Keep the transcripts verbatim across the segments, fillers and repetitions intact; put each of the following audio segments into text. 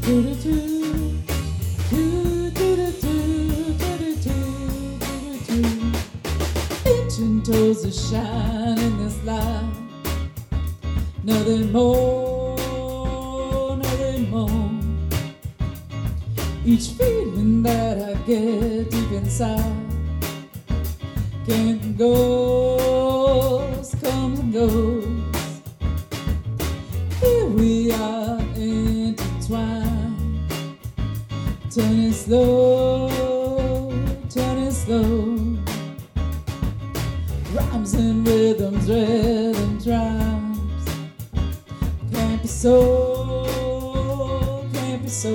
Ancient toes that shine in this light. Nothing more, nothing more. Each feeling that I get deep inside can goes, comes and goes. Here we are intertwined, turning slow, turning slow. Rhymes and rhythms, rhythm rhymes. Can't be so, can't be so.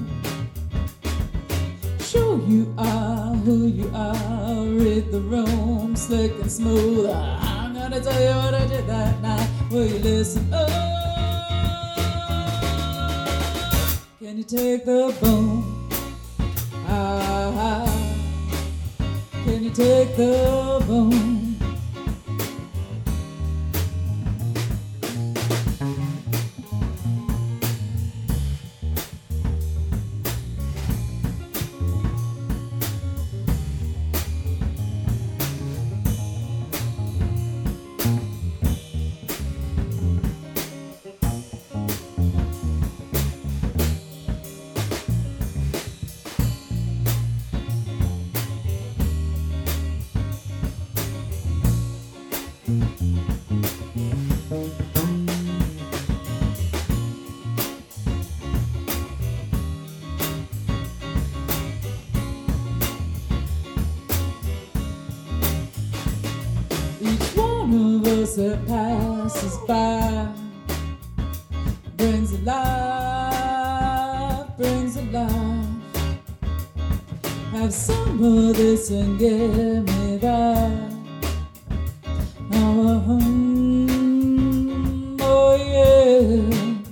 Sure you are who you are. Read the room, slick and smooth. I'm gonna tell you what I did that night. Will you listen up? Can you take the bone? Ah, can you take the bone? Each one of us that passes by brings a life, brings a life. Have some of this and get me by. Oh, um, oh yeah.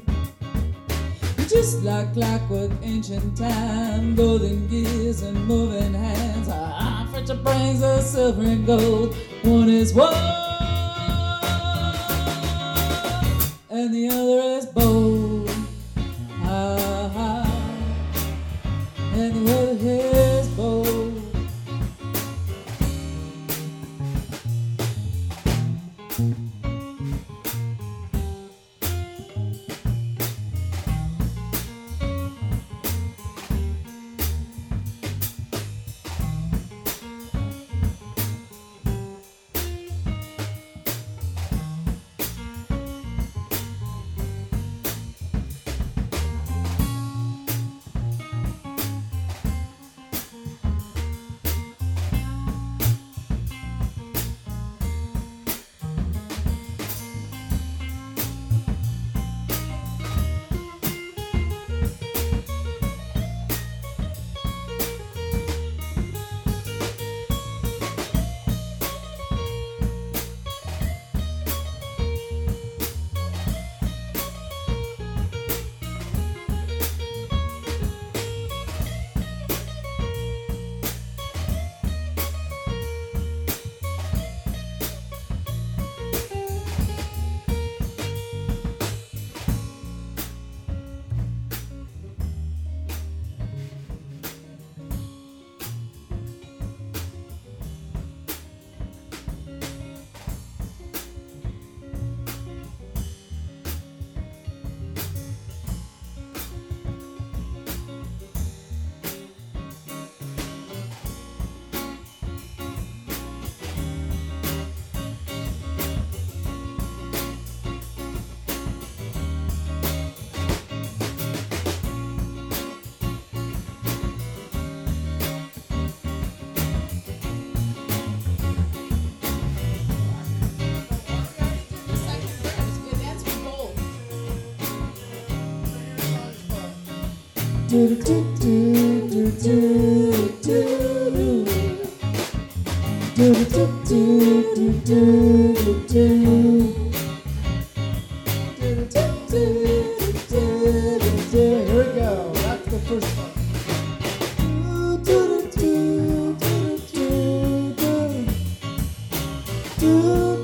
Just like clockwork, ancient time, golden gears and moving hands. Ah, French brings us silver and gold. One is one, and the other is bold. Ah, ah, and the other is bold. Do do do do do do do do do do do do. Here we go. That's the first one. Do do do do do do do.